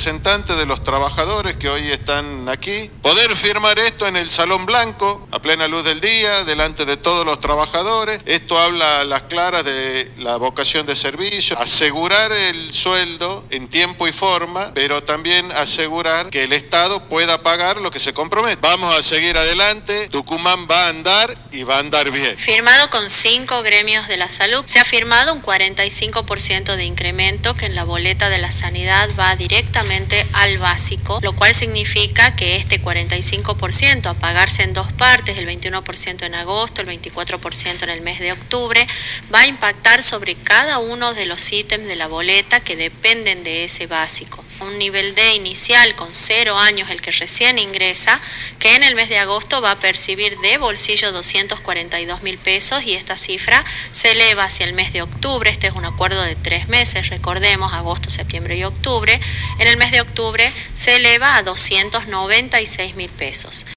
representantes de los trabajadores que hoy están aquí, poder firmar esto en el Salón Blanco, a plena luz del día, delante de todos los trabajadores. Esto habla a las claras de la vocación de servicio, asegurar el sueldo en tiempo y forma, pero también asegurar que el Estado pueda pagar lo que se compromete. Vamos a seguir adelante, Tucumán va a andar y va a andar bien. Firmado con 5 gremios de la salud, se ha firmado un 45% de incremento que en la boleta de la sanidad va directamente al básico, lo cual significa que este 45% a pagarse en dos partes, el 21% en agosto, el 24% en el mes de octubre, va a impactar sobre cada uno de los ítems de la boleta que dependen de ese básico. Un nivel D inicial con 0 años, el que recién ingresa, que en el mes de agosto va a percibir de bolsillo 242.000 pesos y esta cifra se eleva hacia el mes de octubre. Este es un acuerdo de 3 meses, recordemos, agosto, septiembre y octubre. En el mes de octubre se eleva a 296.000 pesos.